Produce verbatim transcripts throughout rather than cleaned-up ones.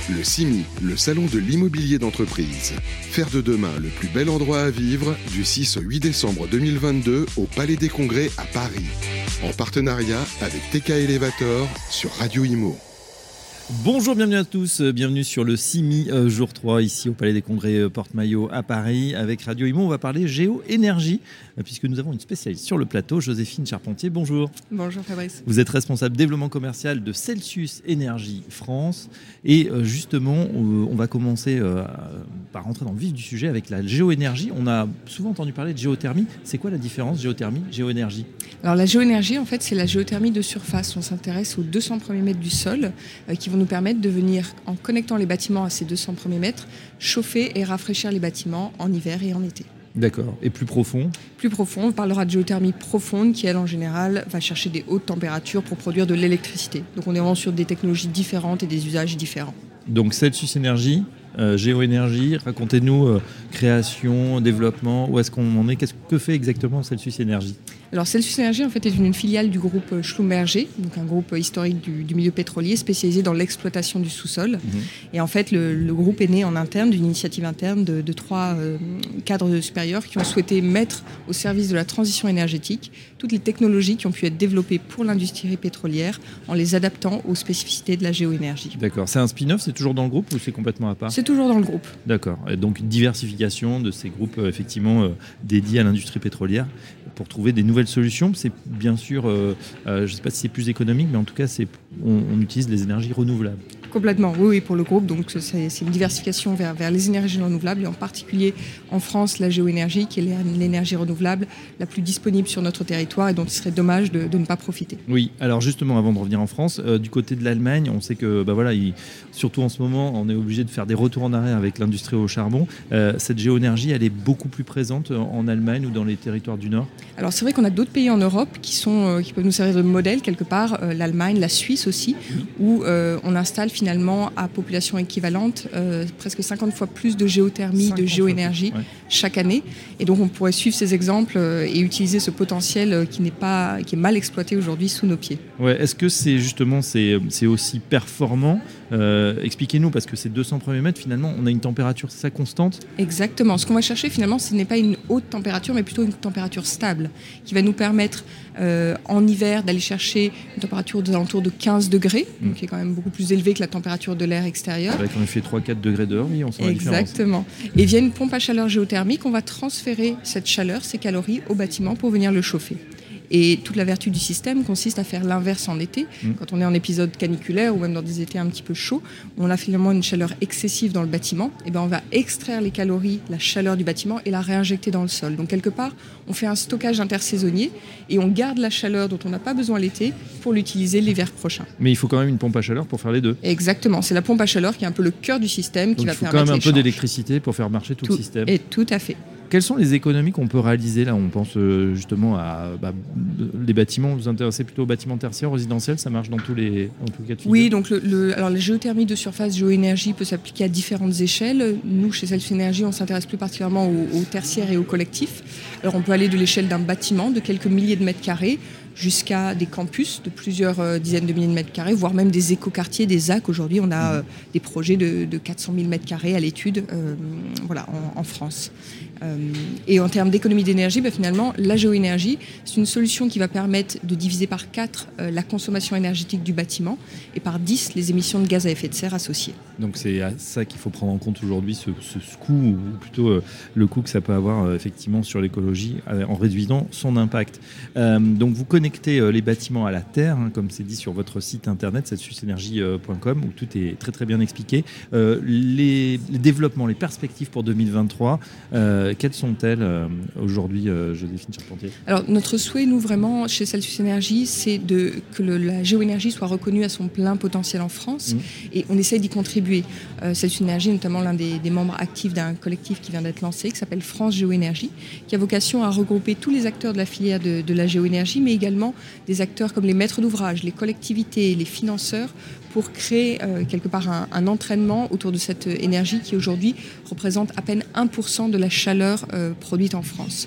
Le C I M I, le salon de l'immobilier d'entreprise. Faire de demain le plus bel endroit à vivre du six au huit décembre deux mille vingt-deux au Palais des Congrès à Paris. En partenariat avec T K Elevator sur Radio Imo. Bonjour, bienvenue à tous, bienvenue sur le C I M I euh, jour trois ici au Palais des Congrès euh, Porte-Maillot à Paris avec Radio Imo. On va parler géo-énergie euh, puisque nous avons une spécialiste sur le plateau, Joséphine Charpentier. Bonjour. Bonjour Fabrice. Vous êtes responsable développement commercial de Celsius Énergie France et euh, justement euh, on va commencer euh, par rentrer dans le vif du sujet avec la géo-énergie. On a souvent entendu parler de géothermie. C'est quoi la différence géothermie, géo-énergie ? Alors la géoénergie en fait c'est la géothermie de surface. On s'intéresse aux deux cents premiers mètres du sol euh, qui vont nous permettre de venir, en connectant les bâtiments à ces deux cents premiers mètres, chauffer et rafraîchir les bâtiments en hiver et en été. D'accord. Et plus profond ? Plus profond, on parlera de géothermie profonde qui, elle, en général, va chercher des hautes températures pour produire de l'électricité. Donc on est vraiment sur des technologies différentes et des usages différents. Donc Celsius Énergie, euh, géo-énergie, racontez-nous euh, création, développement, où est-ce qu'on en est, qu'est-ce que fait exactement Celsius Énergie ? Alors Celsius Énergie en fait est une, une filiale du groupe Schlumberger, donc un groupe historique du, du milieu pétrolier spécialisé dans l'exploitation du sous-sol. Mmh. Et en fait le, le groupe est né en interne d'une initiative interne de, de trois euh, cadres supérieurs qui ont souhaité mettre au service de la transition énergétique toutes les technologies qui ont pu être développées pour l'industrie pétrolière en les adaptant aux spécificités de la géoénergie. D'accord. C'est un spin-off, c'est toujours dans le groupe ou c'est complètement à part ? C'est toujours dans le groupe. D'accord. Et donc une diversification de ces groupes euh, effectivement euh, dédiés à l'industrie pétrolière pour trouver des nouvelles solutions. C'est bien sûr, euh, euh, je ne sais pas si c'est plus économique, mais en tout cas, c'est, on, on utilise les énergies renouvelables. Complètement, oui, oui, pour le groupe. Donc c'est, c'est une diversification vers, vers les énergies renouvelables et en particulier en France, la géoénergie qui est l'énergie renouvelable la plus disponible sur notre territoire et dont il serait dommage de, de ne pas profiter. Oui, alors justement, avant de revenir en France, euh, du côté de l'Allemagne, on sait que, bah voilà, il, surtout en ce moment, on est obligé de faire des retours en arrière avec l'industrie au charbon. Euh, cette géoénergie, elle est beaucoup plus présente en Allemagne ou dans les territoires du Nord ? Alors c'est vrai qu'on a d'autres pays en Europe qui, sont, euh, qui peuvent nous servir de modèle quelque part, euh, l'Allemagne, la Suisse aussi, mmh. où euh, on installe finalement à population équivalente euh, presque cinquante fois plus de géothermie, de géoénergie ouais. chaque année. Et donc on pourrait suivre ces exemples euh, et utiliser ce potentiel euh, qui n'est pas, qui est mal exploité aujourd'hui sous nos pieds. Ouais, est-ce que c'est justement c'est, c'est aussi performant ? Euh, expliquez-nous, parce que ces deux cents premiers mètres, finalement, on a une température, c'est ça, constante ? Exactement. Ce qu'on va chercher, finalement, ce n'est pas une haute température, mais plutôt une température stable, qui va nous permettre, euh, en hiver, d'aller chercher une température aux alentours de quinze degrés, mmh. donc qui est quand même beaucoup plus élevée que la température de l'air extérieur. Avec en effet trois à quatre degrés dehors, oui, on sent la différence. Exactement. Et via une pompe à chaleur géothermique, on va transférer cette chaleur, ces calories, au bâtiment pour venir le chauffer. Et toute la vertu du système consiste à faire l'inverse en été. Mmh. Quand on est en épisode caniculaire ou même dans des étés un petit peu chauds, on a finalement une chaleur excessive dans le bâtiment. Et ben on va extraire les calories, la chaleur du bâtiment et la réinjecter dans le sol. Donc quelque part, on fait un stockage intersaisonnier et on garde la chaleur dont on n'a pas besoin l'été pour l'utiliser l'hiver prochain. Mais il faut quand même une pompe à chaleur pour faire les deux. Exactement. C'est la pompe à chaleur qui est un peu le cœur du système. Donc qui va permettre il faut quand même un peu l'échange. d'électricité pour faire marcher tout, tout le système. Et tout à fait. Quelles sont les économies qu'on peut réaliser là ? On pense euh, justement à bah, les bâtiments. Vous vous intéressez plutôt aux bâtiments tertiaires, résidentiels ? Ça marche dans tous les, dans tous les cas de figure ? Oui, donc le, le, alors la géothermie de surface, géoénergie peut s'appliquer à différentes échelles. Nous, chez Celsius Énergie, on s'intéresse plus particulièrement aux, aux tertiaires et aux collectifs. Alors on peut aller de l'échelle d'un bâtiment de quelques milliers de mètres carrés jusqu'à des campus de plusieurs euh, dizaines de milliers de mètres carrés, voire même des écoquartiers, des A C. Aujourd'hui, on a euh, des projets de, de quatre cent mille mètres carrés à l'étude euh, voilà, en, en France. Euh, et en termes d'économie d'énergie, bah, finalement, la géoénergie, c'est une solution qui va permettre de diviser par quatre euh, la consommation énergétique du bâtiment et par dix les émissions de gaz à effet de serre associées. Donc c'est à ça qu'il faut prendre en compte aujourd'hui, ce, ce, ce coût, ou plutôt euh, le coût que ça peut avoir euh, effectivement sur l'écologie euh, en réduisant son impact. Euh, donc vous connectez euh, les bâtiments à la terre, hein, comme c'est dit sur votre site internet, celsius énergie point com, où tout est très très bien expliqué. Euh, les, les développements, les perspectives pour deux mille vingt-trois, euh, quelles sont-elles euh, aujourd'hui, euh, Joséphine Charpentier ? Alors notre souhait, nous vraiment, chez Celsius Énergie, c'est de, que le, la géoénergie soit reconnue à son plein potentiel en France, mmh. et on essaie d'y contribuer. Euh, Celsius Énergie, notamment l'un des, des membres actifs d'un collectif qui vient d'être lancé, qui s'appelle France Géoénergie, qui a vocation à regrouper tous les acteurs de la filière de, de la géoénergie, mais également des acteurs comme les maîtres d'ouvrage, les collectivités, les financeurs, pour créer euh, quelque part un, un entraînement autour de cette énergie qui aujourd'hui représente à peine un pour cent de la chaleur euh, produite en France.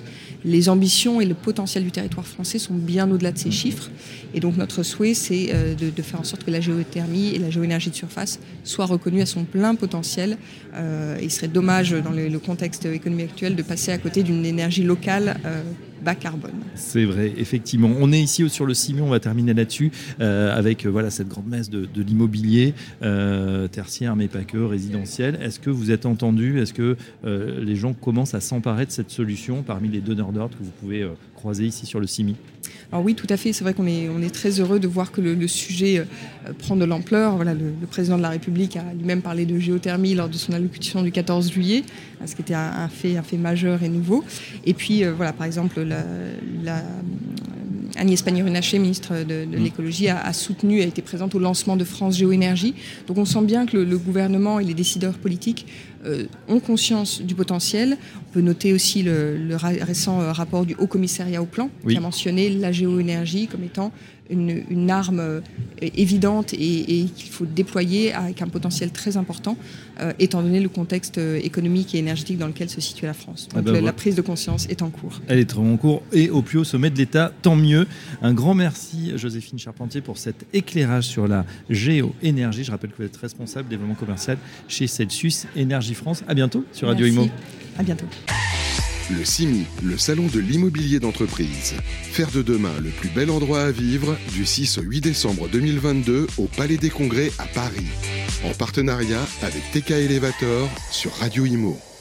les ambitions et le potentiel du territoire français sont bien au-delà de ces chiffres. Et donc notre souhait, c'est euh, de, de faire en sorte que la géothermie et la géoénergie de surface soient reconnues à son plein potentiel. Euh, il serait dommage, dans le, le contexte économique actuel, de passer à côté d'une énergie locale euh, bas carbone. C'est vrai, effectivement. On est ici sur le Cimion, on va terminer là-dessus, euh, avec euh, voilà, cette grande messe de, de l'immobilier, euh, tertiaire, mais pas que, résidentiel. Est-ce que vous êtes entendu ? Est-ce que euh, les gens commencent à s'emparer de cette solution parmi les donneurs d'ordre que vous pouvez euh, croiser ici sur le Cimi ? Alors oui, tout à fait. C'est vrai qu'on est, on est très heureux de voir que le, le sujet euh, prend de l'ampleur. Voilà, le, le président de la République a lui-même parlé de géothermie lors de son allocution du quatorze juillet, ce qui était un, un, fait, un fait majeur et nouveau. Et puis, euh, voilà, par exemple, la, la, Agnès Pannier-Runacher, ministre de, de l'écologie, a, a soutenu, a été présente au lancement de France Géoénergie. Donc on sent bien que le, le gouvernement et les décideurs politiques euh, ont conscience du potentiel. On peut noter aussi le, le récent rapport du Haut Commissariat au Plan, oui, qui a mentionné la géoénergie comme étant une, une arme euh, évidente et, et qu'il faut déployer avec un potentiel très important, euh, étant donné le contexte économique et énergétique dans lequel se situe la France. Donc ah ben la, voilà. la prise de conscience est en cours. Elle est en cours et au plus haut sommet de l'État, tant mieux. Un grand merci Joséphine Charpentier pour cet éclairage sur la géoénergie. Je rappelle que vous êtes responsable développement commercial chez Celsius Énergie France. À bientôt sur Radio Merci. Imo. À bientôt. Le Cimi, le salon de l'immobilier d'entreprise. Faire de demain le plus bel endroit à vivre du six au huit décembre deux mille vingt-deux au Palais des Congrès à Paris. En partenariat avec T K Elevator sur Radio Imo.